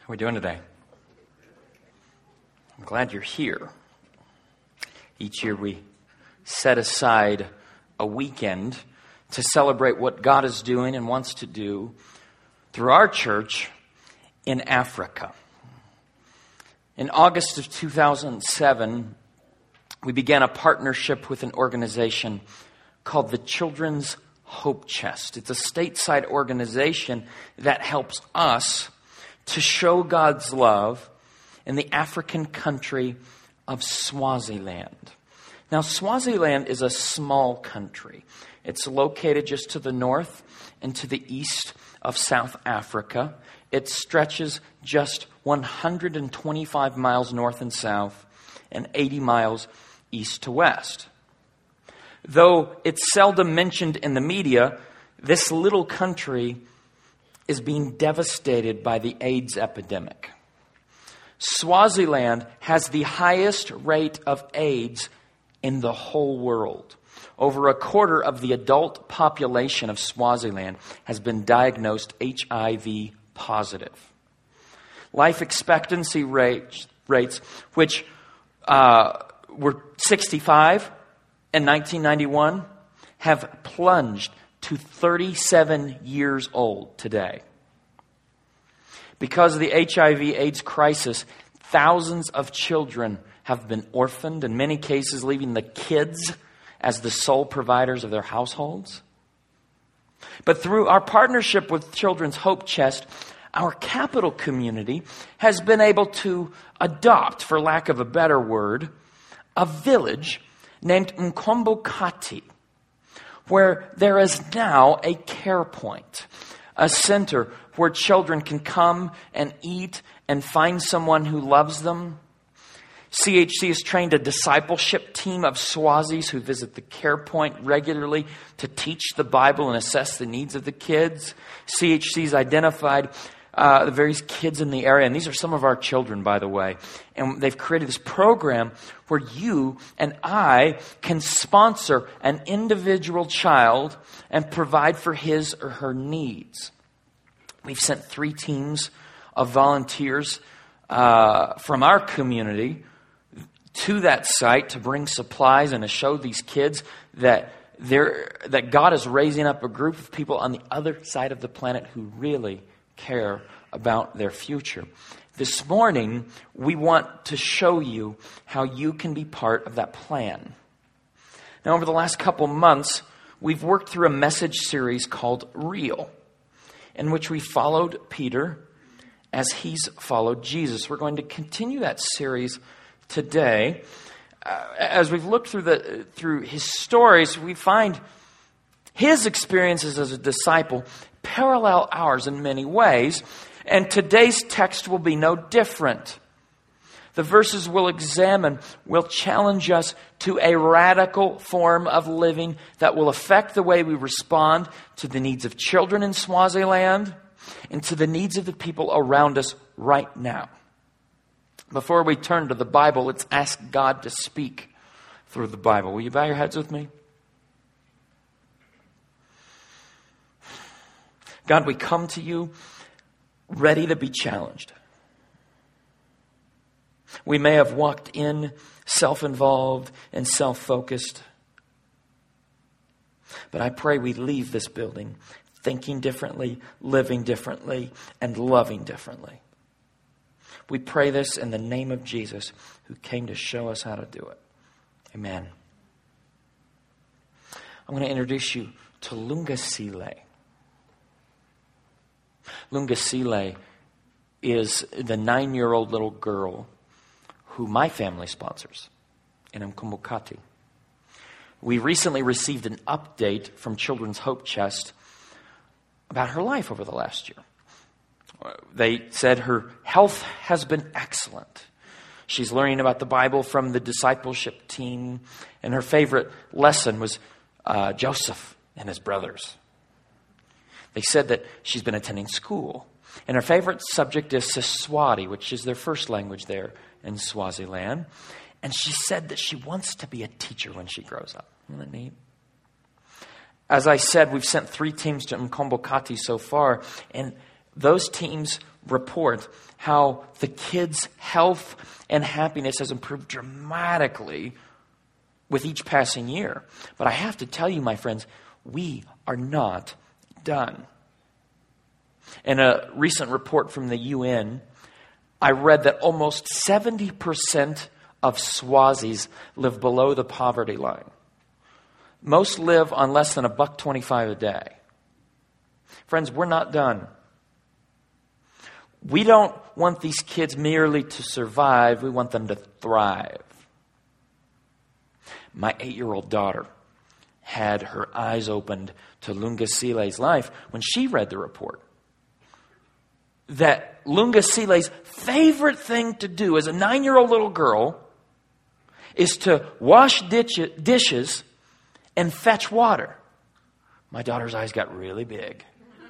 How are we doing today? I'm glad you're here. Each year we set aside a weekend to celebrate what God is doing and wants to do through our church in Africa. In August of 2007, we began a partnership with an organization called the Children's Hope Chest. It's a stateside organization that helps us to show God's love in the African country of Swaziland. Now, Swaziland is a small country. It's located just to the north and to the east of South Africa. It stretches just 125 miles north and south and 80 miles east to west. Though it's seldom mentioned in the media, this little country is being devastated by the AIDS epidemic. Swaziland has the highest rate of AIDS in the whole world. Over a quarter of the adult population of Swaziland has been diagnosed HIV positive. Life expectancy rates, which were 65 in 1991, have plunged to 37 years old today. Because of the HIV/AIDS crisis, thousands of children have been orphaned, in many cases leaving the kids as the sole providers of their households. But through our partnership with Children's Hope Chest, our capital community has been able to adopt, for lack of a better word, a village named Mkombokati, where there is now a care point, a center where children can come and eat and find someone who loves them. CHC has trained a discipleship team of Swazis who visit the care point regularly to teach the Bible and assess the needs of the kids. CHC has identified the various kids in the area, and these are some of our children, by the way. And they've created this program where you and I can sponsor an individual child and provide for his or her needs. We've sent 3 teams of volunteers from our community to that site to bring supplies and to show these kids that God is raising up a group of people on the other side of the planet who really care about their future. This morning, we want to show you how you can be part of that plan. Now, over the last couple months, we've worked through a message series called Real, in which we followed Peter as he's followed Jesus. We're going to continue that series today. As we've looked through his stories, we find his experiences as a disciple parallel ours in many ways, and today's text will be no different. The verses we'll examine will challenge us to a radical form of living that will affect the way we respond to the needs of children in Swaziland and to the needs of the people around us right now. Before we turn to the Bible, let's ask God to speak through the Bible. Will you bow your heads with me? God, we come to you ready to be challenged. We may have walked in self-involved and self-focused, but I pray we leave this building thinking differently, living differently, and loving differently. We pray this in the name of Jesus, who came to show us how to do it. Amen. I'm going to introduce you to Lungasile. Lungasile is the 9-year-old little girl who my family sponsors in Mkombokati. We recently received an update from Children's Hope Chest about her life over the last year. They said her health has been excellent. She's learning about the Bible from the discipleship team, and her favorite lesson was Joseph and his brothers. They said that she's been attending school, and her favorite subject is Siswati, which is their first language there in Swaziland. And she said that she wants to be a teacher when she grows up. Isn't that neat? As I said, we've sent 3 teams to Mkombokati so far, and those teams report how the kids' health and happiness has improved dramatically with each passing year. But I have to tell you, my friends, we are not done. In a recent report from the UN, I read that almost 70% of Swazis live below the poverty line. Most live on less than $1.25 a day. Friends, we're not done. We don't want these kids merely to survive. We want them to thrive. My 8-year-old daughter had her eyes opened to Lunga Sile's life when she read the report. That Lunga Sile's favorite thing to do as a 9-year-old little girl is to wash dishes and fetch water. My daughter's eyes got really big.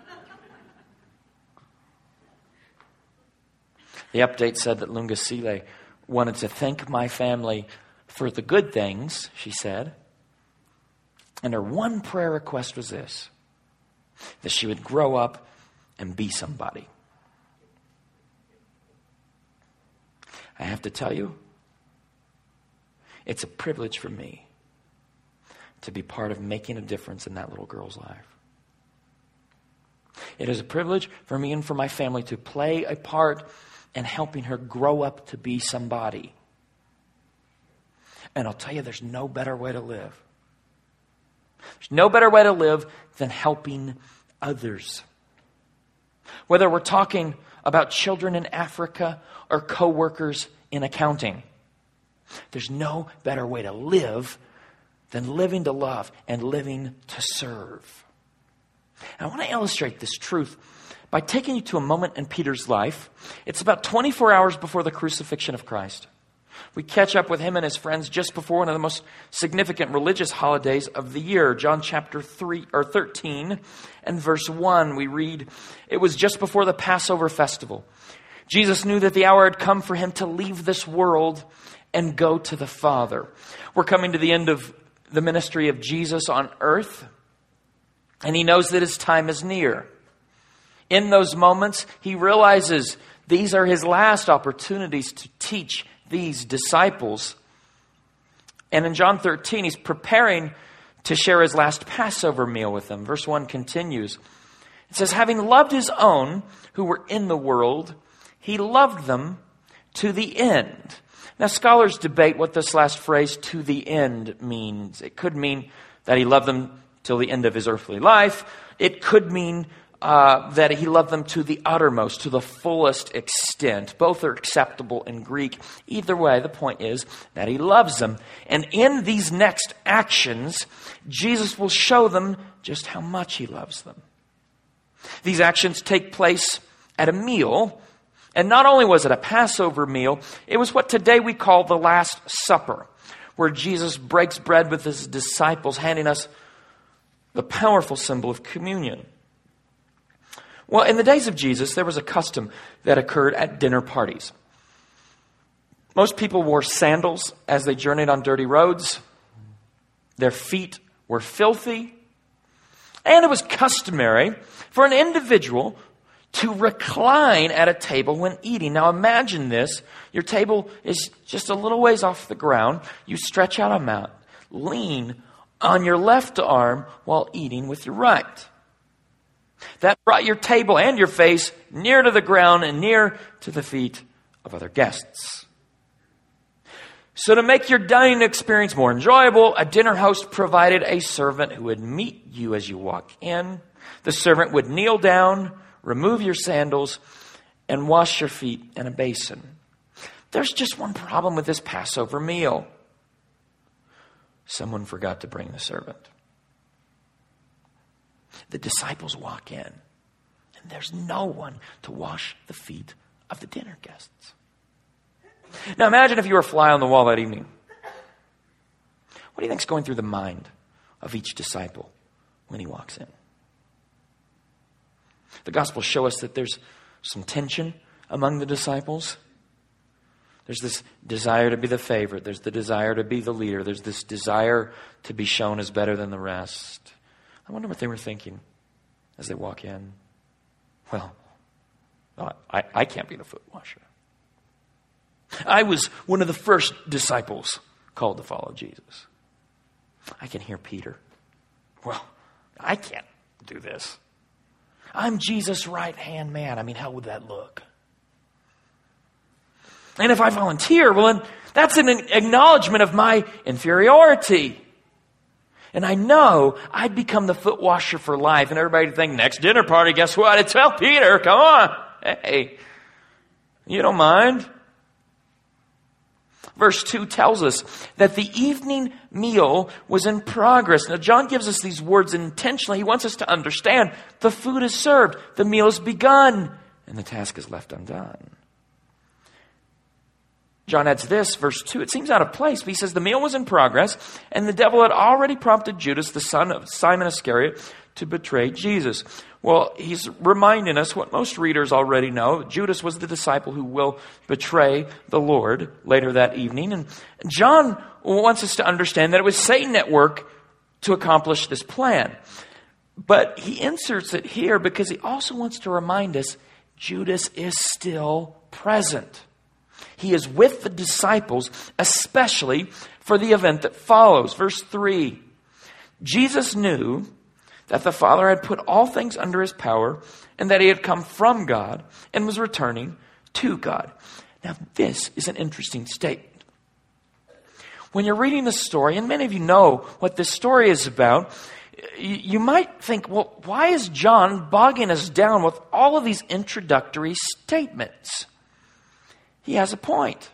The update said that Lunga Sile wanted to thank my family for the good things, she said. And her one prayer request was this: that she would grow up and be somebody. I have to tell you, it's a privilege for me to be part of making a difference in that little girl's life. It is a privilege for me and for my family to play a part in helping her grow up to be somebody. And I'll tell you, there's no better way to live. There's no better way to live than helping others. Whether we're talking about children in Africa or co-workers in accounting, there's no better way to live than living to love and living to serve. And I want to illustrate this truth by taking you to a moment in Peter's life. It's about 24 hours before the crucifixion of Christ. We catch up with him and his friends just before one of the most significant religious holidays of the year. John chapter 13 and verse 1, we read, "It was just before the Passover festival. Jesus knew that the hour had come for him to leave this world and go to the Father." We're coming to the end of the ministry of Jesus on earth, and he knows that his time is near. In those moments, he realizes these are his last opportunities to teach these disciples. And in John 13, he's preparing to share his last Passover meal with them. Verse 1 continues. It says, "Having loved his own who were in the world, he loved them to the end." Now, scholars debate what this last phrase, "to the end," means. It could mean that he loved them till the end of his earthly life. It could mean that he loved them to the uttermost, to the fullest extent. Both are acceptable in Greek. Either way, the point is that he loves them. And in these next actions, Jesus will show them just how much he loves them. These actions take place at a meal. And not only was it a Passover meal, it was what today we call the Last Supper, where Jesus breaks bread with his disciples, handing us the powerful symbol of communion. Well, in the days of Jesus, there was a custom that occurred at dinner parties. Most people wore sandals as they journeyed on dirty roads. Their feet were filthy. And it was customary for an individual to recline at a table when eating. Now imagine this. Your table is just a little ways off the ground. You stretch out a mat, lean on your left arm while eating with your right. That brought your table and your face near to the ground and near to the feet of other guests. So to make your dining experience more enjoyable, a dinner host provided a servant who would meet you as you walk in. The servant would kneel down, remove your sandals, and wash your feet in a basin. There's just one problem with this Passover meal. Someone forgot to bring the servant. The disciples walk in, and there's no one to wash the feet of the dinner guests. Now imagine if you were a fly on the wall that evening. What do you think's going through the mind of each disciple when he walks in? The Gospels show us that there's some tension among the disciples. There's this desire to be the favorite. There's the desire to be the leader. There's this desire to be shown as better than the rest. I wonder what they were thinking as they walk in. Well, I can't be the foot washer. I was one of the first disciples called to follow Jesus. I can hear Peter. Well, I can't do this. I'm Jesus' right-hand man. I mean, how would that look? And if I volunteer, well, then that's an acknowledgement of my inferiority. And I know I'd become the foot washer for life. And everybody would think, next dinner party, guess what? It's Peter, come on. Hey, you don't mind? Verse 2 tells us that the evening meal was in progress. Now, John gives us these words intentionally. He wants us to understand the food is served, the meal has begun, and the task is left undone. John adds this, verse 2. It seems out of place, but he says the meal was in progress, and the devil had already prompted Judas, the son of Simon Iscariot, to betray Jesus. Well, he's reminding us what most readers already know. Judas was the disciple who will betray the Lord later that evening. And John wants us to understand that it was Satan at work to accomplish this plan. But he inserts it here because he also wants to remind us Judas is still present. He is with the disciples, especially for the event that follows. Verse 3, Jesus knew that the Father had put all things under his power and that he had come from God and was returning to God. Now, this is an interesting statement. When you're reading the story, and many of you know what this story is about, you might think, well, why is John bogging us down with all of these introductory statements? He has a point.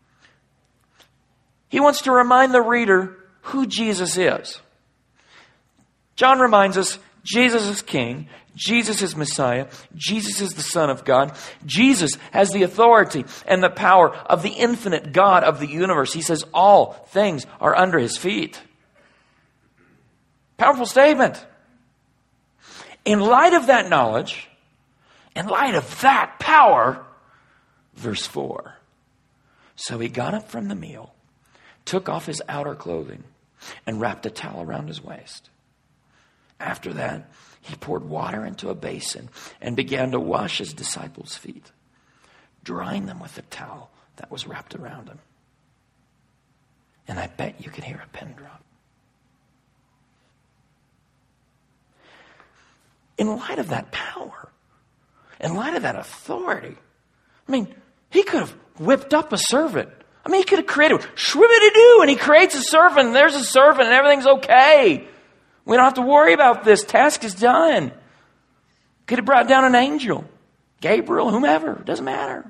He wants to remind the reader who Jesus is. John reminds us Jesus is King, Jesus is Messiah, Jesus is the Son of God. Jesus has the authority and the power of the infinite God of the universe. He says all things are under his feet. Powerful statement. In light of that knowledge, in light of that power, verse 4. So he got up from the meal, took off his outer clothing, and wrapped a towel around his waist. After that, he poured water into a basin and began to wash his disciples' feet, drying them with the towel that was wrapped around him. And I bet you could hear a pin drop. In light of that power, in light of that authority, I mean, he could have whipped up a servant. I mean, he could have created shwibbity-doo, and he creates a servant, and there's a servant, and everything's okay. We don't have to worry about this. Task is done. Could have brought down an angel, Gabriel, whomever. It doesn't matter.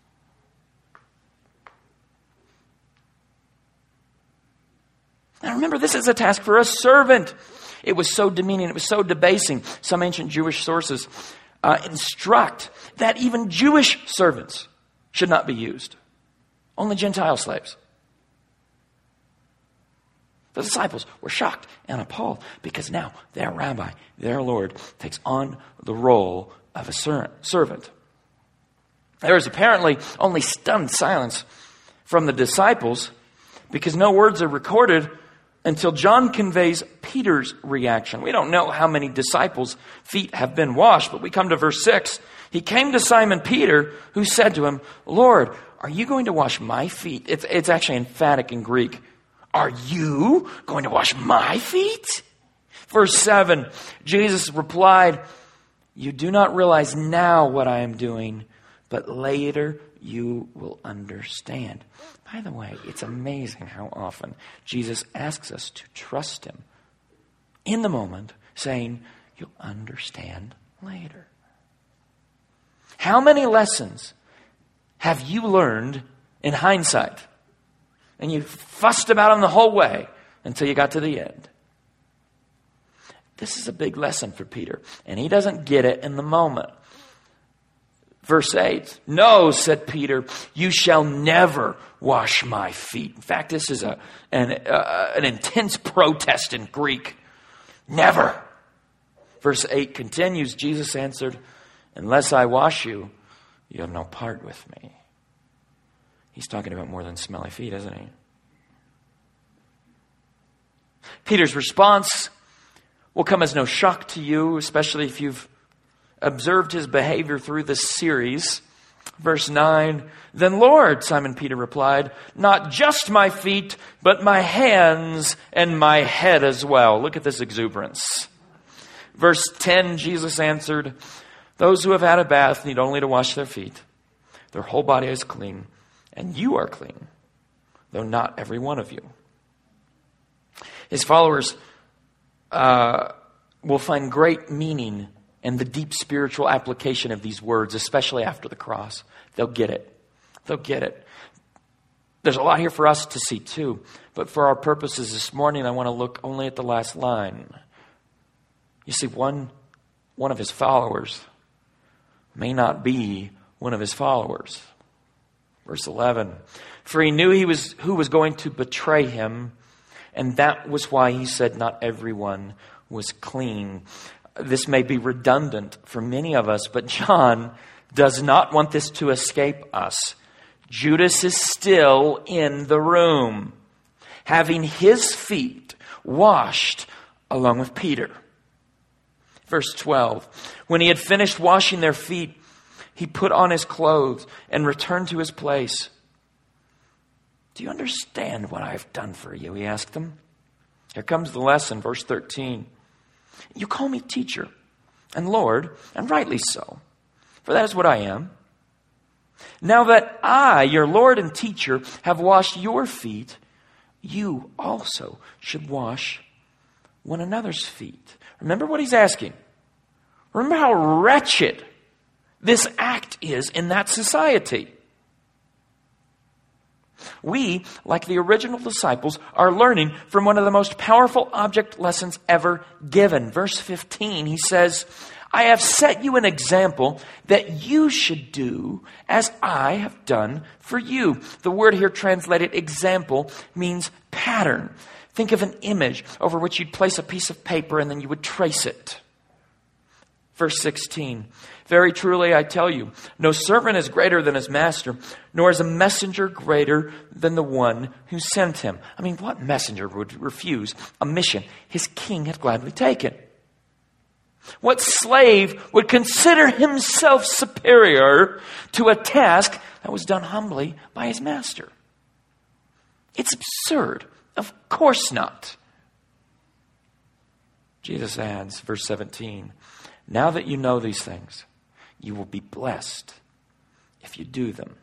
Now remember, this is a task for a servant. It was so demeaning. It was so debasing. Some ancient Jewish sources instruct that even Jewish servants should not be used. Only Gentile slaves. The disciples were shocked and appalled because now their rabbi, their Lord, takes on the role of a servant. There is apparently only stunned silence from the disciples because no words are recorded until John conveys Peter's reaction. We don't know how many disciples' feet have been washed, but we come to verse 6. He came to Simon Peter, who said to him, Lord, are you going to wash my feet? It's actually emphatic in Greek. Are you going to wash my feet? Verse 7, Jesus replied, you do not realize now what I am doing, but later you will understand. By the way, it's amazing how often Jesus asks us to trust him in the moment, saying, you'll understand later. How many lessons have you learned in hindsight? And you fussed about them the whole way until you got to the end. This is a big lesson for Peter, and he doesn't get it in the moment. Verse 8, no, said Peter, you shall never wash my feet. In fact, this is an intense protest in Greek. Never. Verse 8 continues, Jesus answered, unless I wash you, you have no part with me. He's talking about more than smelly feet, isn't he? Peter's response will come as no shock to you, especially if you've observed his behavior through this series. Verse 9, "Then Lord," Simon Peter replied, "not just my feet, but my hands and my head as well." Look at this exuberance. Verse 10, Jesus answered, "Those who have had a bath need only to wash their feet. Their whole body is clean, and you are clean, though not every one of you." His followers will find great meaning in the deep spiritual application of these words, especially after the cross. They'll get it. They'll get it. There's a lot here for us to see too, but for our purposes this morning, I want to look only at the last line. You see, one of his followers may not be one of his followers. Verse 11, "For he knew who was going to betray him, and that was why he said not everyone was clean." This may be redundant for many of us, but John does not want this to escape us. Judas is still in the room, having his feet washed along with Peter. Verse 12, "When he had finished washing their feet, he put on his clothes and returned to his place." "Do you understand what I have done for you?" he asked them. Here comes the lesson, verse 13. "You call me teacher and Lord, and rightly so, for that is what I am. Now that I, your Lord and teacher, have washed your feet, you also should wash one another's feet." Remember what he's asking. Remember how wretched this act is in that society. We, like the original disciples, are learning from one of the most powerful object lessons ever given. Verse 15, he says, "I have set you an example that you should do as I have done for you." The word here translated example means pattern. Think of an image over which you'd place a piece of paper and then you would trace it. Verse 16, "Very truly I tell you, no servant is greater than his master, nor is a messenger greater than the one who sent him." I mean, what messenger would refuse a mission his king had gladly taken? What slave would consider himself superior to a task that was done humbly by his master? It's absurd. Of course not. Jesus adds, verse 17, "Now that you know these things, you will be blessed if you do them."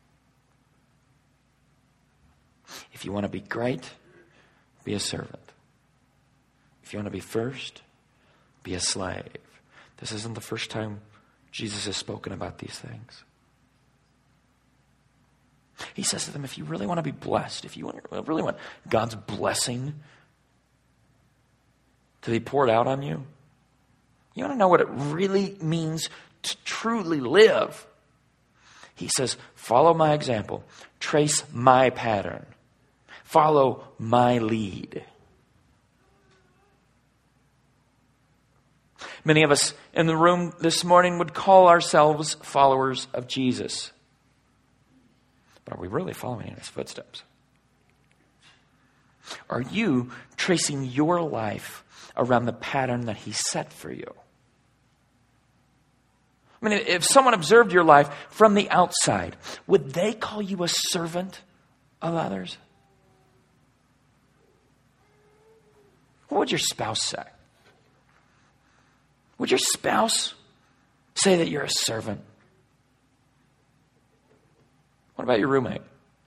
If you want to be great, be a servant. If you want to be first, be a slave. This isn't the first time Jesus has spoken about these things. He says to them, if you really want to be blessed, if you really want God's blessing to be poured out on you, you want to know what it really means to truly live. He says, follow my example. Trace my pattern. Follow my lead. Many of us in the room this morning would call ourselves followers of Jesus. But are we really following in his footsteps? Are you tracing your life around the pattern that he set for you? I mean, if someone observed your life from the outside, would they call you a servant of others? What would your spouse say? Would your spouse say that you're a servant? What about your roommate?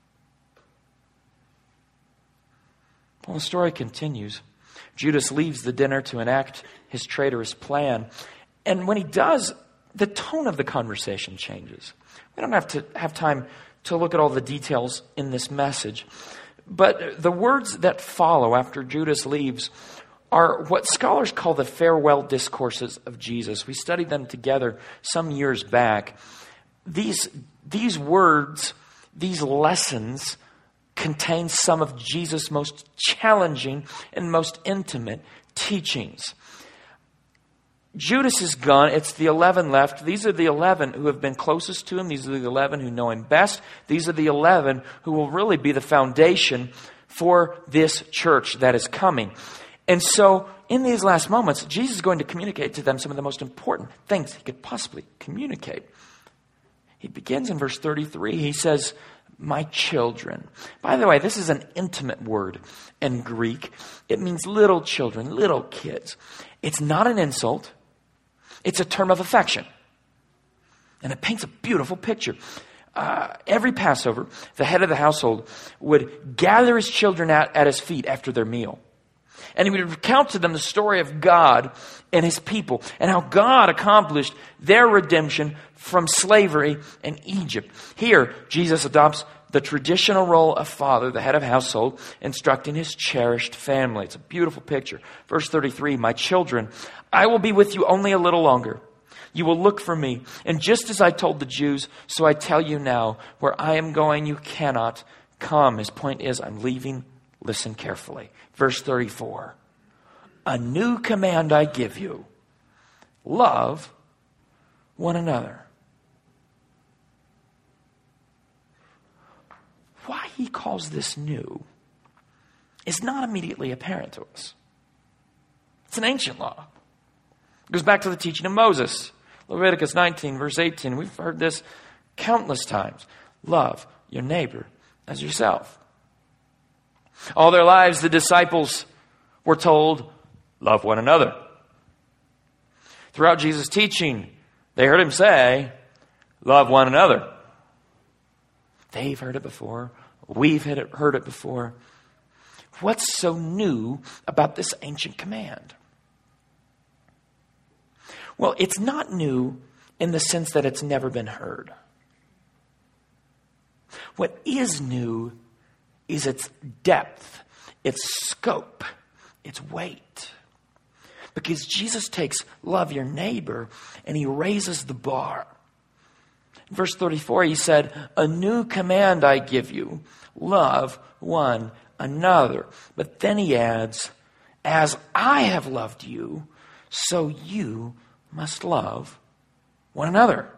Well, the story continues. Judas leaves the dinner to enact his traitorous plan. And when he does, the tone of the conversation changes. We don't have to have time to look at all the details in this message. But the words that follow after Judas leaves are what scholars call the farewell discourses of Jesus. We studied them together some years back. These words, these lessons, contain some of Jesus' most challenging and most intimate teachings. Judas is gone. It's the 11 left. These are the 11 who have been closest to him. These are the 11 who know him best. These are the 11 who will really be the foundation for this church that is coming. And so in these last moments, Jesus is going to communicate to them some of the most important things he could possibly communicate. He begins in verse 33. He says, my children. By the way, this is an intimate word in Greek. It means little children, little kids. It's not an insult. It's a term of affection. And it paints a beautiful picture. Every Passover, the head of the household would gather his children at his feet after their meal. And he would recount to them the story of God and his people and how God accomplished their redemption from slavery in Egypt. Here, Jesus adopts the traditional role of father, the head of household, instructing his cherished family. It's a beautiful picture. Verse 33, my children, I will be with you only a little longer. You will look for me. And just as I told the Jews, so I tell you now, where I am going, you cannot come. His point is, I'm leaving. Listen carefully. Verse 34. A new command I give you. Love one another. Why he calls this new is not immediately apparent to us. It's an ancient law. It goes back to the teaching of Moses. Leviticus 19, verse 18. We've heard this countless times. Love your neighbor as yourself. All their lives, the disciples were told, love one another. Throughout Jesus' teaching, they heard him say, love one another. They've heard it before. We've heard it before. What's so new about this ancient command? Well, it's not new in the sense that it's never been heard. What is new is its depth, its scope, its weight. Because Jesus takes love your neighbor and he raises the bar. In verse 34, he said, a new command I give you, love one another. But then he adds, as I have loved you, so you must love one another.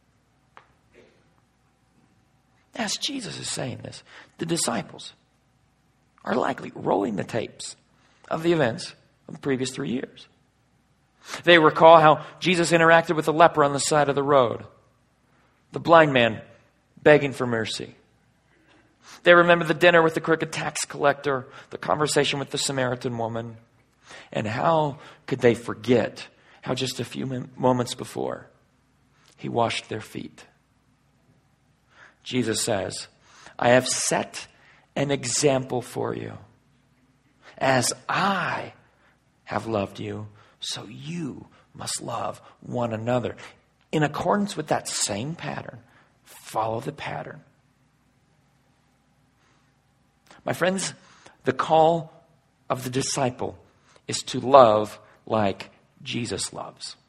As Jesus is saying this, the disciples are likely rolling the tapes of the events of the previous 3 years. They recall how Jesus interacted with the leper on the side of the road, the blind man begging for mercy. They remember the dinner with the crooked tax collector, the conversation with the Samaritan woman. And how could they forget how just a few moments before he washed their feet? Jesus says, I have set an example for you. As I have loved you, so you must love one another. In accordance with that same pattern, follow the pattern. My friends, the call of the disciple is to love like Jesus loves.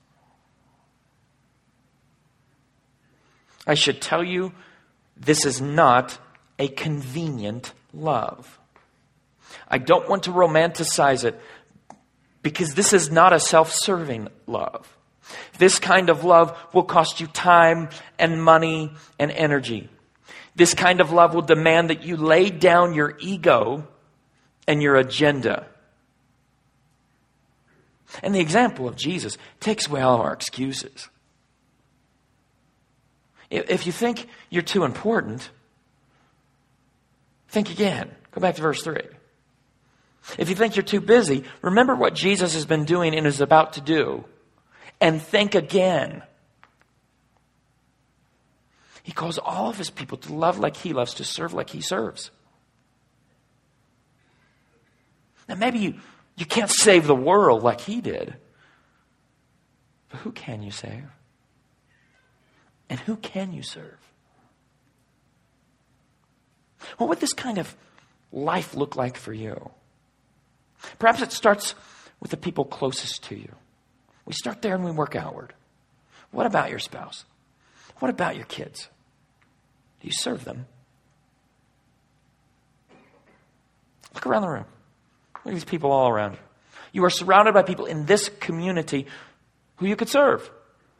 I should tell you, this is not a convenient love. I don't want to romanticize it because this is not a self-serving love. This kind of love will cost you time and money and energy. This kind of love will demand that you lay down your ego and your agenda. And the example of Jesus takes away all of our excuses. If you think you're too important, think again. Go back to verse 3. If you think you're too busy, remember what Jesus has been doing and is about to do. And think again. He calls all of his people to love like he loves, to serve like he serves. Now maybe you can't save the world like he did. But who can you save? And who can you serve? What would this kind of life look like for you? Perhaps it starts with the people closest to you. We start there and we work outward. What about your spouse? What about your kids? Do you serve them? Look around the room. Look at these people all around you. You are surrounded by people in this community who you could serve.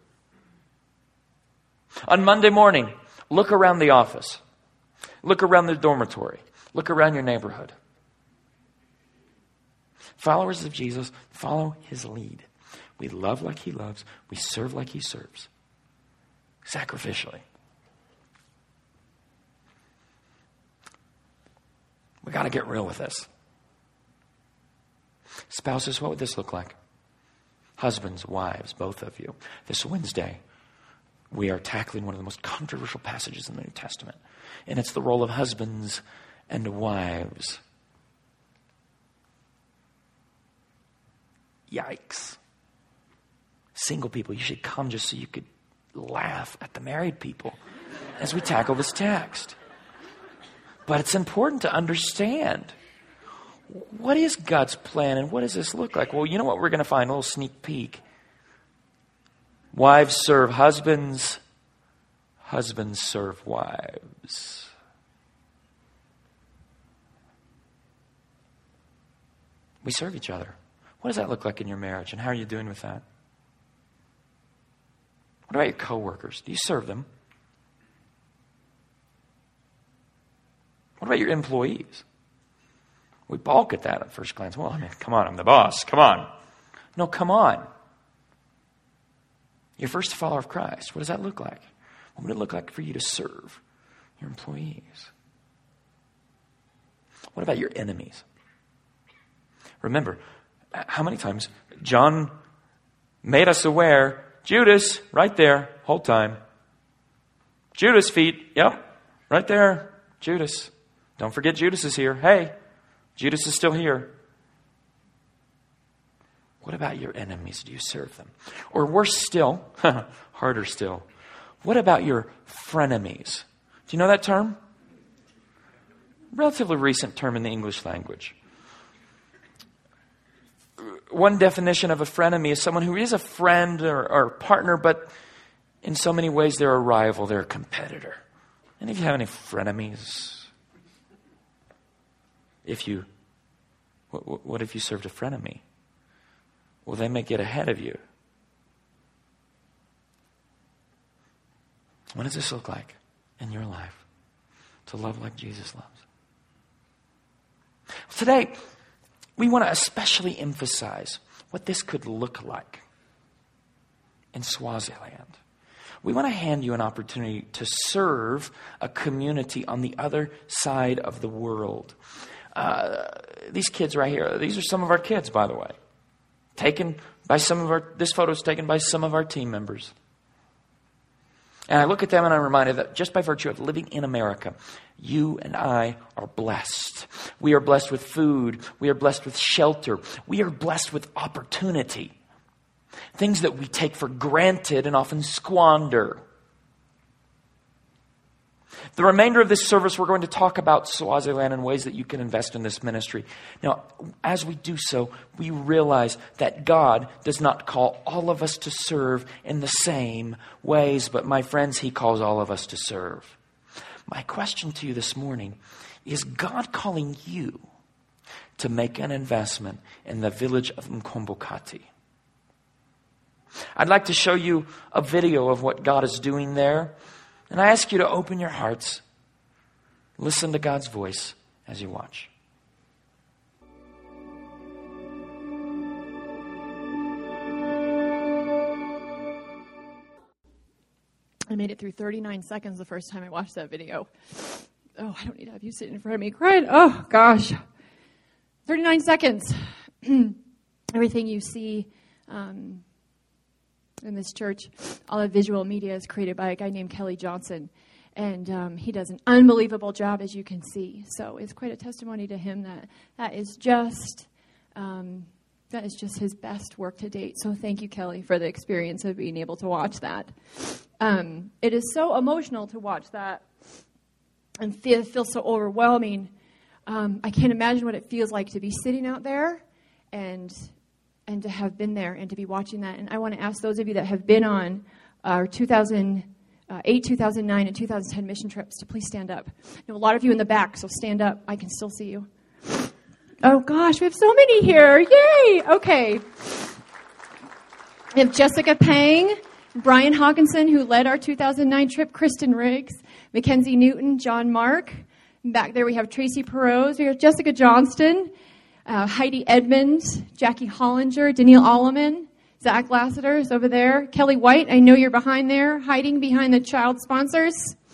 On Monday morning, look around the office. Look around the dormitory. Look around your neighborhood. Followers of Jesus follow his lead. We love like he loves. We serve like he serves. Sacrificially. We got to get real with this. Spouses, what would this look like? Husbands, wives, both of you. This Wednesday, we are tackling one of the most controversial passages in the New Testament. And it's the role of husbands and wives. Yikes. Single people, you should come just so you could laugh at the married people as we tackle this text. But it's important to understand, what is God's plan and what does this look like? Well, you know what we're going to find? A little sneak peek. Wives serve husbands. Husbands serve wives. We serve each other. What does that look like in your marriage, and how are you doing with that? What about your coworkers? Do you serve them? What about your employees? We balk at that at first glance. Well, I mean, come on, I'm the boss. Come on. No, come on. You're first a follower of Christ. What does that look like? What would it look like for you to serve your employees? What about your enemies? Remember, how many times John made us aware, Judas, right there, whole time. Judas' feet, yep, right there, Judas. Don't forget Judas is here. Hey, Judas is still here. What about your enemies? Do you serve them? Or worse still, harder still, what about your frenemies? Do you know that term? Relatively recent term in the English language. One definition of a frenemy is someone who is a friend or partner, but in so many ways they're a rival, they're a competitor. Any of you have any frenemies? What if you served a frenemy? Well, they may get ahead of you. What does this look like in your life to love like Jesus loves? Today, we want to especially emphasize what this could look like in Swaziland. We want to hand you an opportunity to serve a community on the other side of the world. These kids right here, these are some of our kids, by the way. This photo is taken by some of our team members. And I look at them and I'm reminded that just by virtue of living in America, you and I are blessed. We are blessed with food. We are blessed with shelter. We are blessed with opportunity. Things that we take for granted and often squander. The remainder of this service, we're going to talk about Swaziland and ways that you can invest in this ministry. Now, as we do so, we realize that God does not call all of us to serve in the same ways, but my friends, He calls all of us to serve. My question to you this morning, is God calling you to make an investment in the village of Mkombokati? I'd like to show you a video of what God is doing there. And I ask you to open your hearts, listen to God's voice as you watch. I made it through 39 seconds the first time I watched that video. Oh, I don't need to have you sitting in front of me crying. Oh, gosh. 39 seconds. Everything you see in this church, all the visual media is created by a guy named Kelly Johnson. And he does an unbelievable job, as you can see. So it's quite a testimony to him that is just his best work to date. So thank you, Kelly, for the experience of being able to watch that. It is so emotional to watch that and feel so overwhelming. I can't imagine what it feels like to be sitting out there and to have been there and to be watching that. And I want to ask those of you that have been on our 2008, 2009, and 2010 mission trips to please stand up. I know a lot of you in the back, so stand up. I can still see you. Oh, gosh, we have so many here. Yay! Okay. We have Jessica Pang, Brian Hawkinson, who led our 2009 trip, Kristen Riggs, Mackenzie Newton, John Mark. Back there we have Tracy Perot. We have Jessica Johnston. Heidi Edmonds, Jackie Hollinger, Danielle Alleman, Zach Lassiter is over there. Kelly White, I know you're behind there, hiding behind the child sponsors.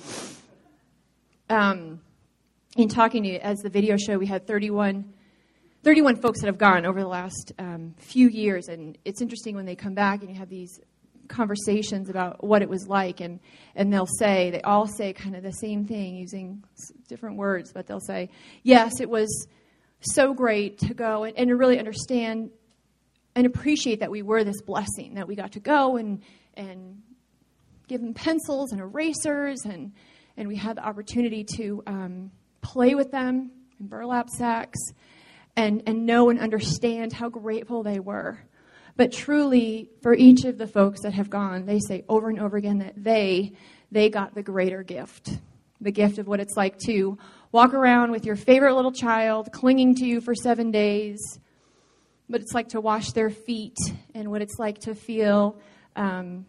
In talking to you, as the video showed, we had 31 folks that have gone over the last few years, and it's interesting when they come back and you have these conversations about what it was like, and they all say kind of the same thing using different words, but they'll say, yes, it was so great to go and to really understand and appreciate that we were this blessing, that we got to go and give them pencils and erasers, and we had the opportunity to play with them in burlap sacks and know and understand how grateful they were. But truly, for each of the folks that have gone, they say over and over again that they got the greater gift, the gift of what it's like to walk around with your favorite little child clinging to you for 7 days, what it's like to wash their feet, and what it's like to feel the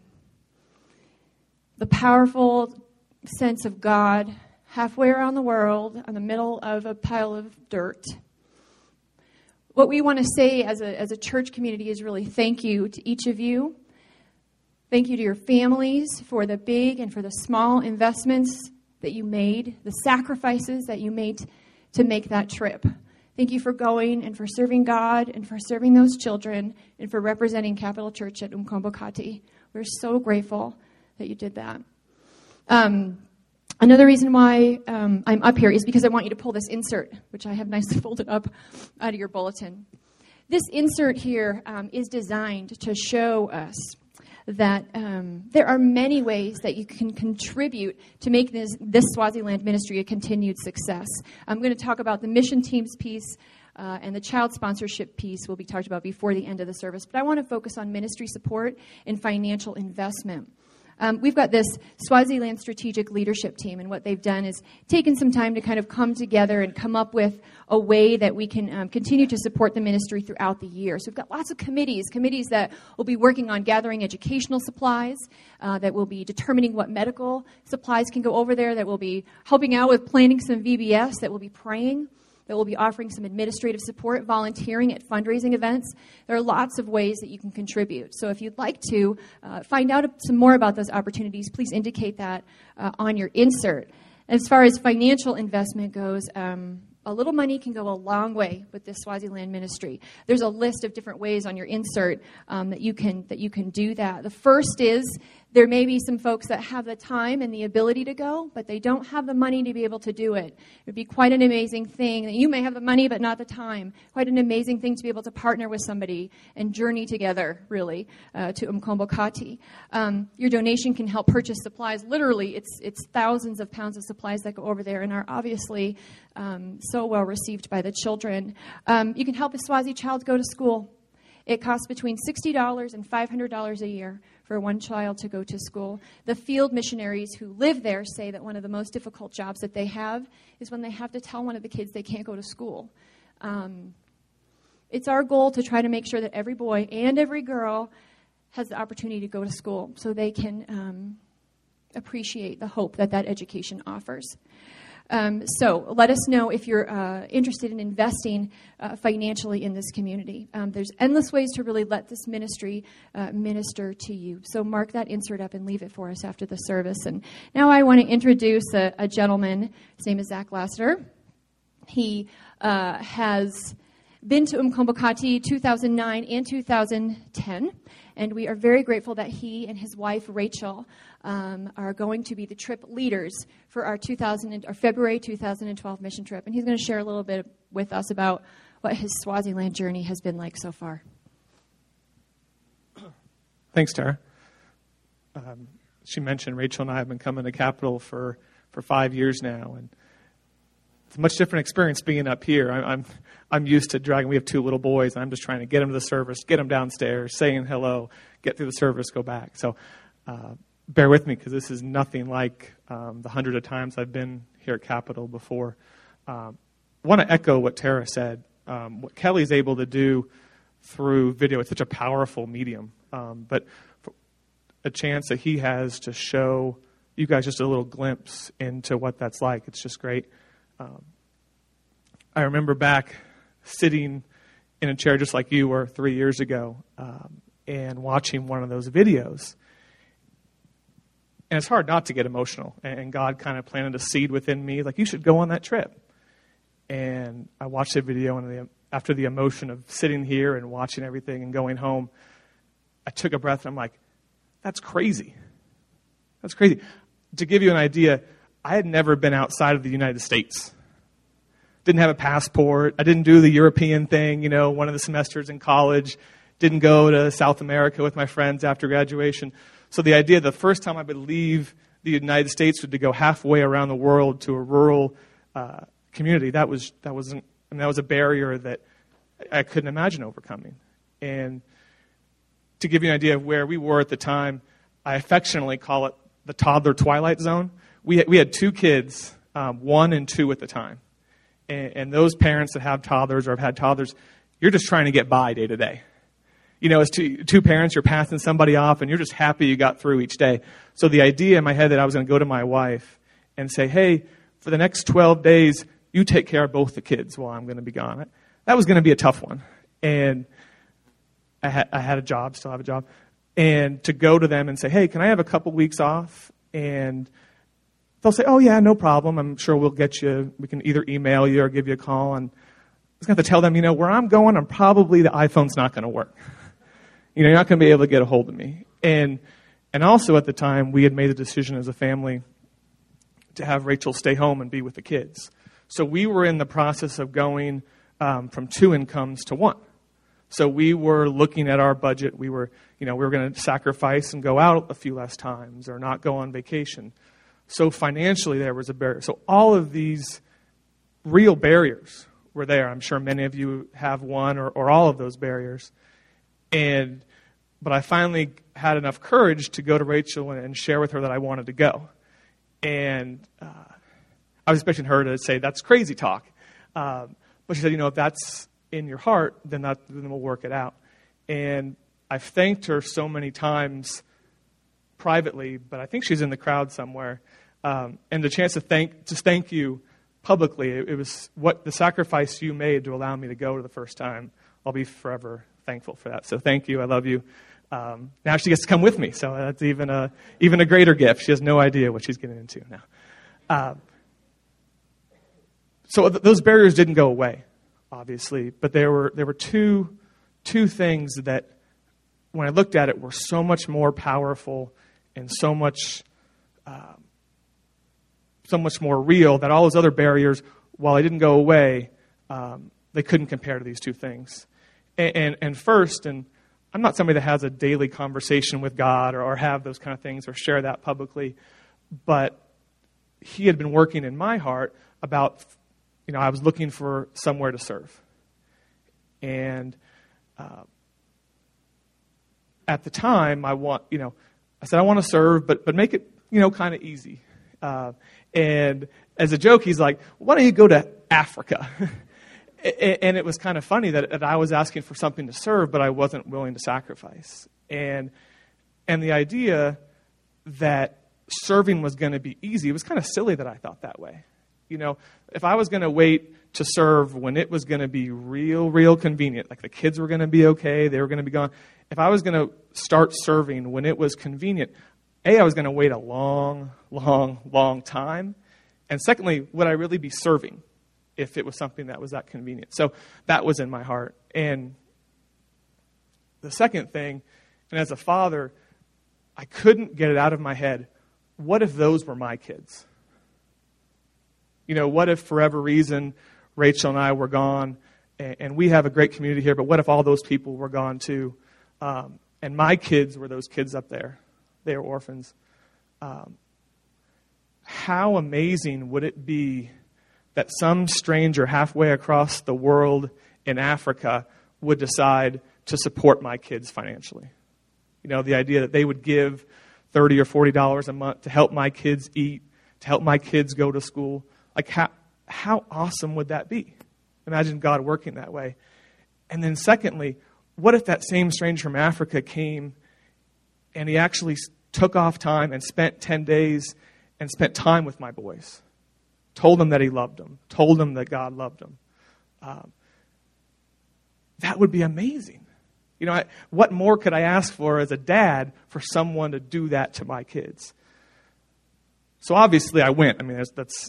powerful sense of God halfway around the world in the middle of a pile of dirt. What we want to say as a church community is really thank you to each of you. Thank you to your families for the big and for the small investments that you made, the sacrifices that you made to make that trip. Thank you for going and for serving God and for serving those children and for representing Capital Church at Umkombokati. We're so grateful that you did that. Another reason why I'm up here is because I want you to pull this insert, which I have nicely folded up out of your bulletin. This insert here is designed to show us that there are many ways that you can contribute to make this Swaziland ministry a continued success. I'm going to talk about the mission teams piece, and the child sponsorship piece will be talked about before the end of the service. But I want to focus on ministry support and financial investment. We've got this Swaziland Strategic Leadership Team, and what they've done is taken some time to kind of come together and come up with a way that we can continue to support the ministry throughout the year. So we've got lots of committees that will be working on gathering educational supplies, that will be determining what medical supplies can go over there, that will be helping out with planning some VBS, that will be praying, that will be offering some administrative support, volunteering at fundraising events. There are lots of ways that you can contribute. So if you'd like to find out some more about those opportunities, please indicate that on your insert. As far as financial investment goes, a little money can go a long way with this Swaziland ministry. There's a list of different ways on your insert that you can do that. The first is there may be some folks that have the time and the ability to go, but they don't have the money to be able to do it. It would be quite an amazing thing that you may have the money but not the time. Quite an amazing thing to be able to partner with somebody and journey together, really, to Umkombokati. Your donation can help purchase supplies. Literally, it's thousands of pounds of supplies that go over there and are obviously so well received by the children. You can help a Swazi child go to school. It costs between $60 and $500 a year for one child to go to school. The field missionaries who live there say that one of the most difficult jobs that they have is when they have to tell one of the kids they can't go to school. It's our goal to try to make sure that every boy and every girl has the opportunity to go to school so they can appreciate the hope that education offers. So let us know if you're interested in investing financially in this community. There's endless ways to really let this ministry minister to you. So mark that insert up and leave it for us after the service. And now I want to introduce a gentleman. His name is Zach Lassiter. He has been to Umkombokati 2009 and 2010. And we are very grateful that he and his wife, Rachel, are going to be the trip leaders for our February 2012 mission trip. And he's going to share a little bit with us about what his Swaziland journey has been like so far. Thanks, Tara. She mentioned Rachel and I have been coming to Capital for 5 years now. And it's a much different experience being up here. I'm used to dragging. We have 2 little boys, and I'm just trying to get them to the service, get them downstairs, saying hello, get through the service, go back. So bear with me because this is nothing like the 100 of times I've been here at Capital before. I want to echo what Tara said. What Kelly's able to do through video, it's such a powerful medium. But a chance that he has to show you guys just a little glimpse into what that's like, it's just great. I remember back sitting in a chair just like you were 3 years ago and watching one of those videos. And it's hard not to get emotional. And God kind of planted a seed within me, like, you should go on that trip. And I watched the video, and after the emotion of sitting here and watching everything and going home, I took a breath, and I'm like, that's crazy. That's crazy. To give you an idea, I had never been outside of the United States. Didn't have a passport. I didn't do the European thing, one of the semesters in college. Didn't go to South America with my friends after graduation. So the idea the first time I would leave the United States would to go halfway around the world to a rural community, that was a barrier that I couldn't imagine overcoming. And to give you an idea of where we were at the time, I affectionately call it the toddler twilight zone. We had 2 kids, 1 and 2 at the time. And those parents that have toddlers or have had toddlers, you're just trying to get by day to day. As two parents, you're passing somebody off, and you're just happy you got through each day. So the idea in my head that I was going to go to my wife and say, hey, for the next 12 days, you take care of both the kids while I'm going to be gone. That was going to be a tough one. And I had a job, still have a job. And to go to them and say, hey, can I have a couple weeks off? And they'll say, oh, yeah, no problem. I'm sure we'll get you. We can either email you or give you a call. And I was going to have to tell them, where I'm going, probably the iPhone's not going to work. You're not going to be able to get a hold of me. And also at the time, we had made the decision as a family to have Rachel stay home and be with the kids. So we were in the process of going from 2 incomes to 1. So we were looking at our budget. We were going to sacrifice and go out a few less times or not go on vacation. So financially, there was a barrier. So all of these real barriers were there. I'm sure many of you have one or all of those barriers. But I finally had enough courage to go to Rachel and share with her that I wanted to go. And I was expecting her to say, that's crazy talk. But she said, if that's in your heart, then we'll work it out. And I've thanked her so many times privately, but I think she's in the crowd somewhere. And the chance to thank you publicly, it was what the sacrifice you made to allow me to go to the first time. I'll be forever thankful for that. So thank you. I love you. Now she gets to come with me, so that's even a greater gift. She has no idea what she's getting into now. So those barriers didn't go away, obviously, but there were two things that, when I looked at it, were so much more powerful and so much more real that all those other barriers, while they didn't go away, they couldn't compare to these 2 things. And first, and I'm not somebody that has a daily conversation with God or have those kind of things or share that publicly, but He had been working in my heart about, I was looking for somewhere to serve. And at the time, I said, I want to serve, but make it, kind of easy. And as a joke, he's like, why don't you go to Africa? And it was kind of funny that I was asking for something to serve, but I wasn't willing to sacrifice. And the idea that serving was going to be easy, it was kind of silly that I thought that way. If I was going to wait to serve when it was going to be real convenient, like the kids were going to be okay, they were going to be gone. If I was going to start serving when it was convenient, I was going to wait a long time. And secondly, would I really be serving if it was something that was that convenient? So that was in my heart. And the second thing, and as a father, I couldn't get it out of my head, what if those were my kids? What if for whatever reason Rachel and I were gone, and we have a great community here, but what if all those people were gone too? And my kids were those kids up there. They were orphans. How amazing would it be that some stranger halfway across the world in Africa would decide to support my kids financially? The idea that they would give $30 or $40 a month to help my kids eat, to help my kids go to school. Like, how awesome would that be? Imagine God working that way. And then secondly, what if that same stranger from Africa came and he actually took off time and spent 10 days and spent time with my boys? Told them that he loved them. Told them that God loved them. that would be amazing. What more could I ask for as a dad for someone to do that to my kids? So obviously I went. And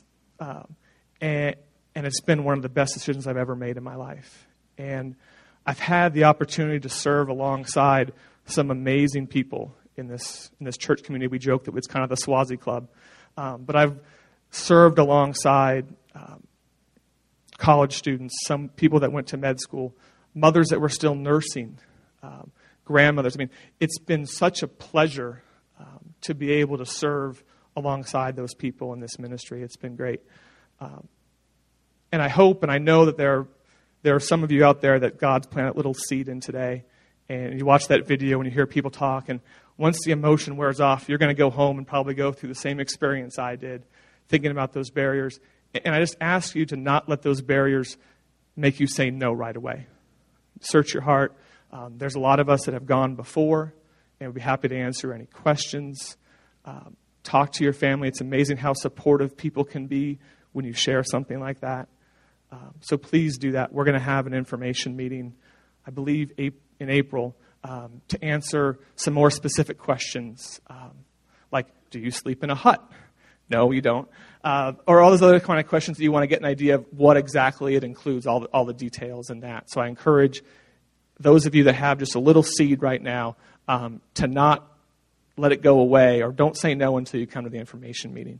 it's been one of the best decisions I've ever made in my life. And I've had the opportunity to serve alongside some amazing people in this church community. We joke that it's kind of the Swazi Club. But I've served alongside college students, some people that went to med school, mothers that were still nursing, grandmothers. It's been such a pleasure to be able to serve alongside those people in this ministry. It's been great. And I hope and I know that there are some of you out there that God's planted a little seed in today. And you watch that video and you hear people talk. And once the emotion wears off, you're going to go home and probably go through the same experience I did, thinking about those barriers. And I just ask you to not let those barriers make you say no right away. Search your heart. There's a lot of us that have gone before, and we'd be happy to answer any questions. Talk to your family. It's amazing how supportive people can be when you share something like that. So please do that. We're going to have an information meeting, I believe, in April, to answer some more specific questions, like, do you sleep in a hut? No, you don't. Or all those other kind of questions that you want to get an idea of what exactly it includes, all the details in that. So I encourage those of you that have just a little seed right now to not let it go away, or don't say no until you come to the information meeting.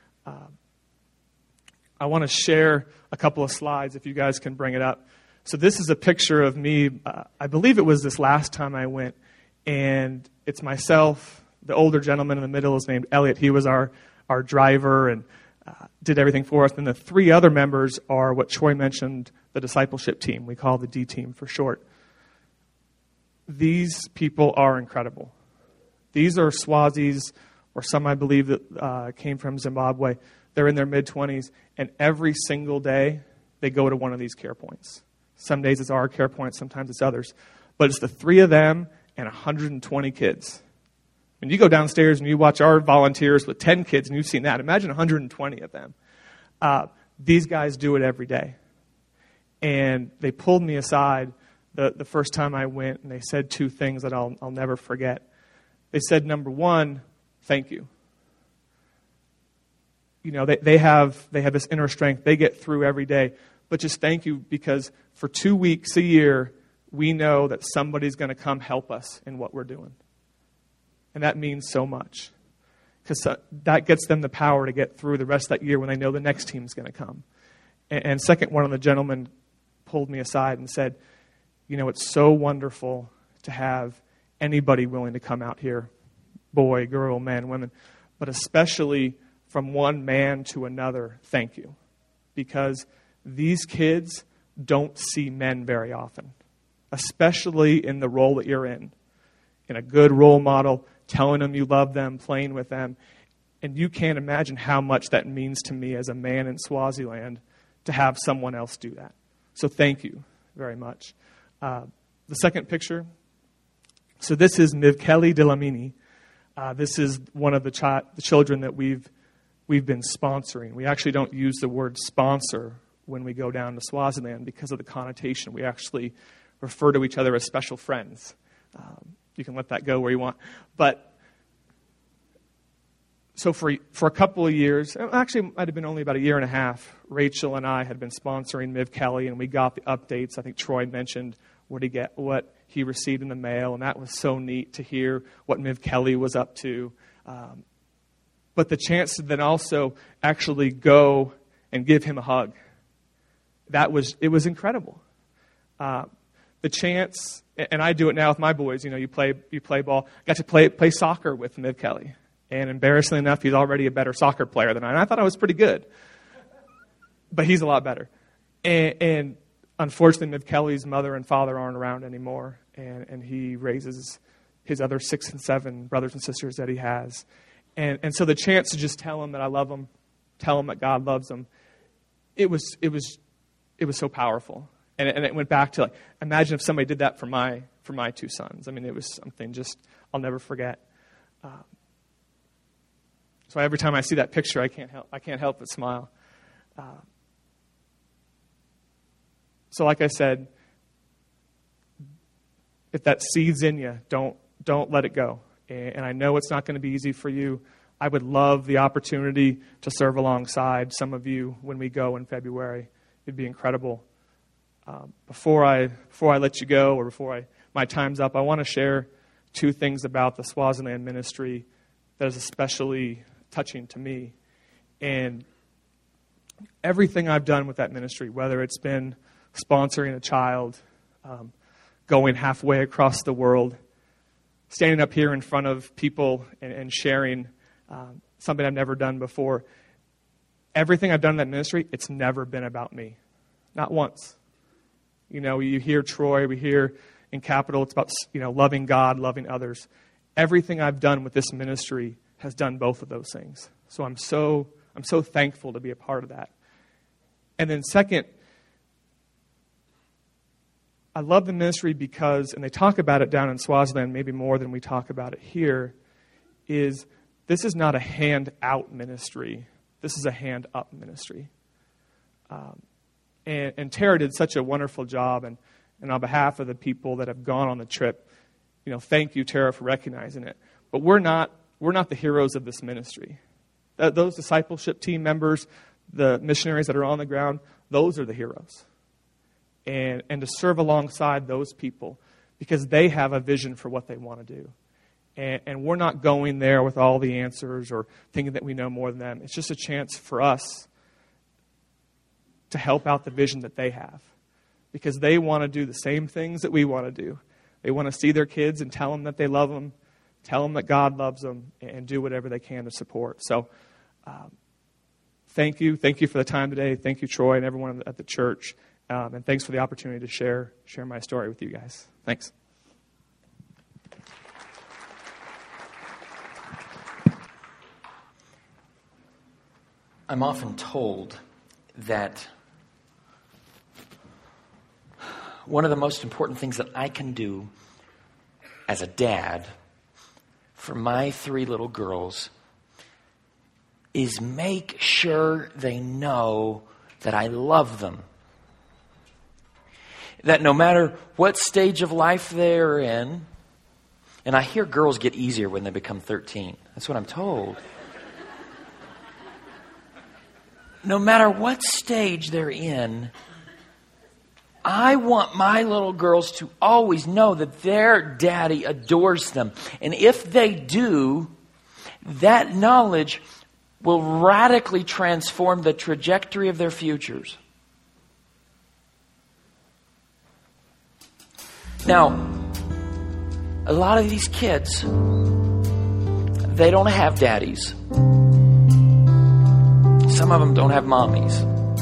I want to share a couple of slides, if you guys can bring it up. So this is a picture of me. I believe it was this last time I went, and it's myself. The older gentleman in the middle is named Elliot. He was our driver and did everything for us. And the three other members are what Troy mentioned, the discipleship team. We call the D team for short. These people are incredible. These are Swazis, or some I believe that came from Zimbabwe. They're in their mid-20s, and every single day they go to one of these care points. Some days it's our care point, sometimes it's others. But it's the three of them and 120 kids. When you go downstairs and you watch our volunteers with 10 kids, and you've seen that, imagine 120 of them. These guys do it every day. And they pulled me aside the first time I went, and they said two things that I'll never forget. They said, number one, thank you. They have this inner strength. They get through every day. But just thank you, because for 2 weeks a year, we know that somebody's going to come help us in what we're doing. And that means so much, because that gets them the power to get through the rest of that year when they know the next team's going to come. And second, one of the gentlemen pulled me aside and said, it's so wonderful to have anybody willing to come out here, boy, girl, man, women, but especially from one man to another, thank you. Because these kids don't see men very often, especially in the role that you're in a good role model, telling them you love them, playing with them. And you can't imagine how much that means to me as a man in Swaziland to have someone else do that. So thank you very much. The second picture. So this is Mivkeli Dlamini. This is one of the children that we've been sponsoring. We actually don't use the word sponsor when we go down to Swaziland because of the connotation. We actually refer to each other as special friends. You can let that go where you want. But so for a couple of years, actually it might have been only about a year and a half, Rachel and I had been sponsoring Mivkeli, and we got the updates. I think Troy mentioned what he received in the mail, and that was so neat to hear what Mivkeli was up to. But the chance to then also actually go and give him a hug, it was incredible. The chance, and I do it now with my boys. You play ball. I got to play soccer with Mivkeli, and embarrassingly enough, he's already a better soccer player than I. And I thought I was pretty good, but he's a lot better. And unfortunately, Mivkeli's mother and father aren't around anymore, and he raises his other 6 and 7 brothers and sisters that he has. And so the chance to just tell him that I love him, tell him that God loves him, it was so powerful. And it went back to, imagine if somebody did that for my 2 sons. It was something just I'll never forget. So every time I see that picture, I can't help but smile. So like I said, if that seed's in you, don't let it go. And I know it's not going to be easy for you. I would love the opportunity to serve alongside some of you when we go in February. It'd be incredible. Before I let you go, or before my time's up, I want to share 2 things about the Swaziland ministry that is especially touching to me. And everything I've done with that ministry, whether it's been sponsoring a child, going halfway across the world, standing up here in front of people and sharing something I've never done before, everything I've done in that ministry, it's never been about me. Not once. You hear Troy, we hear in Capital, it's about loving God, loving others. Everything I've done with this ministry has done both of those things. So I'm so thankful to be a part of that. And then second, I love the ministry because, and they talk about it down in Swaziland maybe more than we talk about it here, is this is not a hand-out ministry. This is a hand-up ministry. And Tara did such a wonderful job, and on behalf of the people that have gone on the trip, thank you, Tara, for recognizing it. But we're not the heroes of this ministry. Those discipleship team members, the missionaries that are on the ground, those are the heroes. And to serve alongside those people because they have a vision for what they want to do. And we're not going there with all the answers or thinking that we know more than them. It's just a chance for us to help out the vision that they have because they want to do the same things that we want to do. They want to see their kids and tell them that they love them, tell them that God loves them, and do whatever they can to support. So thank you. Thank you for the time today. Thank you, Troy, and everyone at the church. And thanks for the opportunity to share my story with you guys. Thanks. I'm often told that one of the most important things that I can do as a dad for my 3 little girls is make sure they know that I love them. That no matter what stage of life they're in, and I hear girls get easier when they become 13. That's what I'm told. No matter what stage they're in, I want my little girls to always know that their daddy adores them. And if they do, that knowledge will radically transform the trajectory of their futures. Now, a lot of these kids, they don't have daddies. Some of them don't have mommies.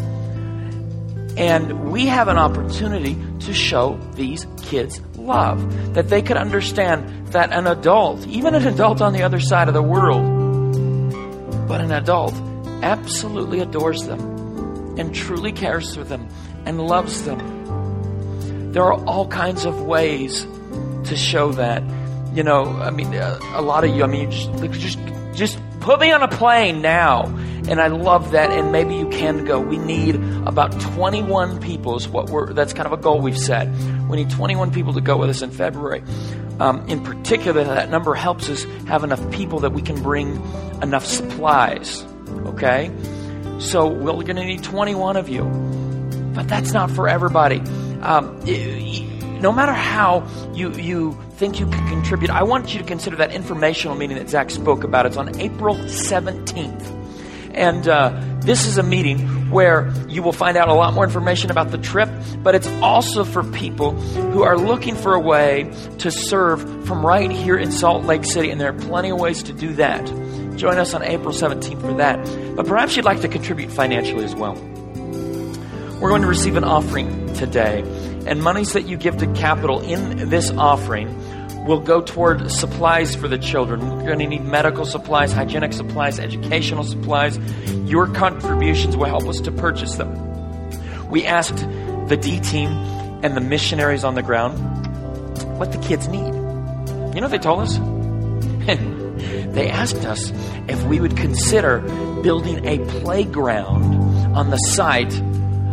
And we have an opportunity to show these kids love. That they could understand that an adult, even an adult on the other side of the world, but an adult absolutely adores them and truly cares for them and loves them. There are all kinds of ways to show that. A lot of you, just put me on a plane now. And I love that. And maybe you can go. We need about 21 people that's kind of a goal we've set. We need 21 people to go with us in February. In particular, that number helps us have enough people that we can bring enough supplies. Okay? So we're going to need 21 of you. But that's not for everybody. No matter how you think you can contribute, I want you to consider that informational meeting that Zach spoke about. It's on April 17th. And this is a meeting where you will find out a lot more information about the trip, but it's also for people who are looking for a way to serve from right here in Salt Lake City, and there are plenty of ways to do that. Join us on April 17th for that. But perhaps you'd like to contribute financially as well. We're going to receive an offering today, and monies that you give to Capital in this offering will go toward supplies for the children. We're going to need medical supplies, hygienic supplies, educational supplies. Your contributions will help us to purchase them. We asked the D team and the missionaries on the ground what the kids need. You know what they told us? They asked us if we would consider building a playground on the site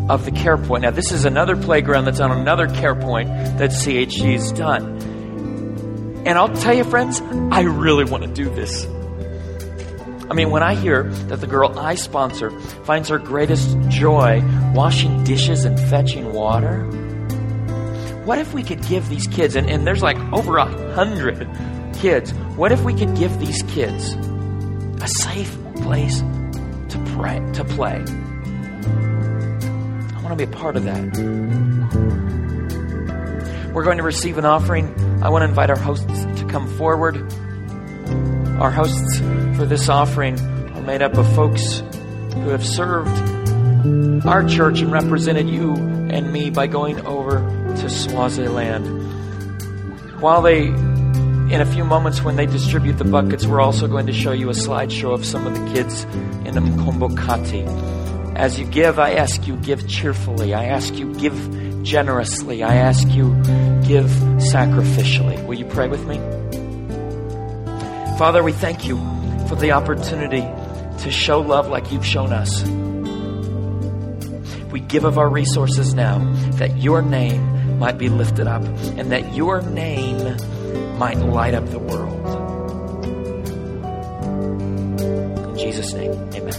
of the Care Point. Now, this is another playground that's on another Care Point that CHG's done. And I'll tell you, friends, I really want to do this. I mean, when I hear that the girl I sponsor finds her greatest joy washing dishes and fetching water, what if we could give these kids, and there's like over 100 kids, what if we could give these kids a safe place to play? I want to be a part of that. We're going to receive an offering. I want to invite our hosts to come forward. Our hosts for this offering are made up of folks who have served our church and represented you and me by going over to Swaziland. While in a few moments when they distribute the buckets, we're also going to show you a slideshow of some of the kids in Mkombokati. As you give, I ask you, give cheerfully. I ask you, give generously. I ask you, give sacrificially. Will you pray with me? Father, we thank you for the opportunity to show love like you've shown us. We give of our resources now that your name might be lifted up and that your name might light up the world. In Jesus' name, amen.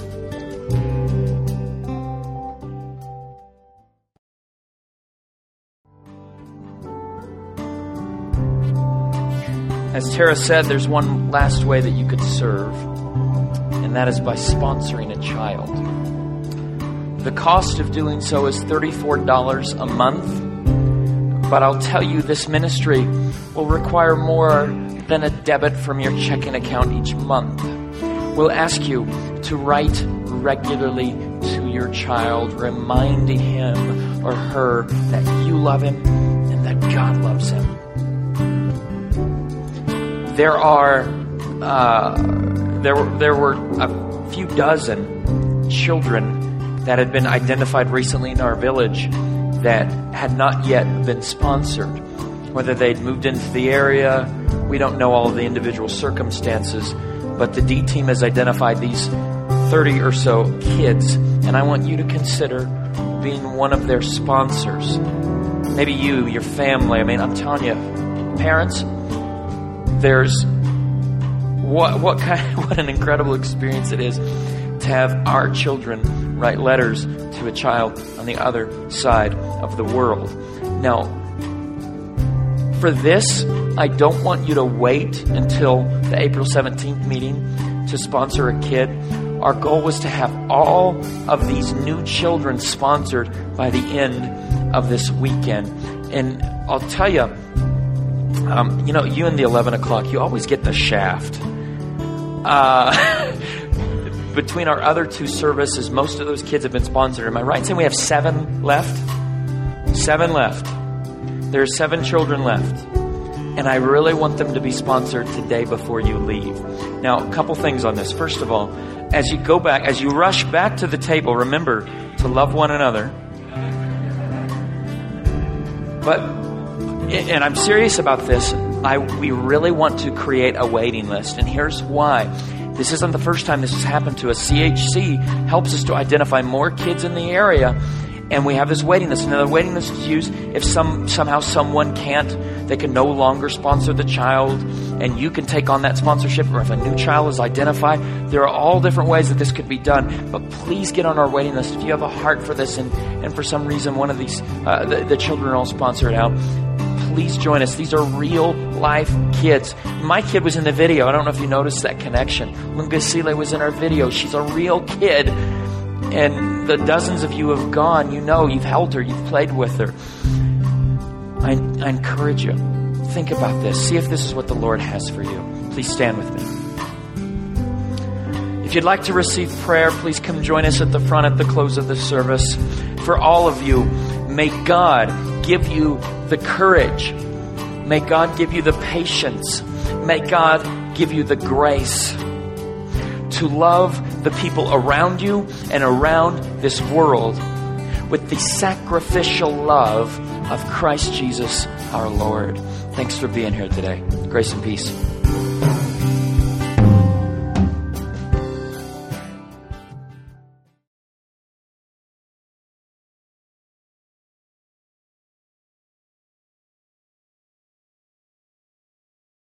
As Tara said, there's one last way that you could serve, and that is by sponsoring a child. The cost of doing so is $34 a month, but I'll tell you, this ministry will require more than a debit from your checking account each month. We'll ask you to write regularly to your child, reminding him or her that you love him and that God loves him. There were a few dozen children that had been identified recently in our village that had not yet been sponsored. Whether they'd moved into the area, we don't know all of the individual circumstances, but the D team has identified these 30 or so kids, and I want you to consider being one of their sponsors. Maybe you, your family. I mean, I'm telling you, parents, there's what an incredible experience it is to have our children write letters to a child on the other side of the world. Now, for this, I don't want you to wait until the April 17th meeting to sponsor a kid. Our goal was to have all of these new children sponsored by the end of this weekend. And I'll tell you, you in the 11 o'clock, you always get the shaft. Between our other two services, most of those kids have been sponsored. Am I right in saying we have 7 left? 7 left. There's 7 children left. And I really want them to be sponsored today before you leave. Now, a couple things on this. First of all, as you go back, as you rush back to the table, remember to love one another. And I'm serious about this. We really want to create a waiting list. And here's why. This isn't the first time this has happened to us. CHC helps us to identify more kids in the area. And we have this waiting list. Now, the waiting list is used if somehow someone can't, they can no longer sponsor the child, and you can take on that sponsorship, or if a new child is identified. There are all different ways that this could be done. But please get on our waiting list. If you have a heart for this, and for some reason one of these, the children are all sponsored out, please join us. These are real life kids. My kid was in the video. I don't know if you noticed that connection. Lungasile was in our video. She's a real kid. And the dozens of you have gone, you've held her, you've played with her. I encourage you, think about this. See if this is what the Lord has for you. Please stand with me. If you'd like to receive prayer, please come join us at the front at the close of the service. For all of you, may God give you the courage. May God give you the patience. May God give you the grace to love the people around you and around this world with the sacrificial love of Christ Jesus our Lord. Thanks for being here today. Grace and peace.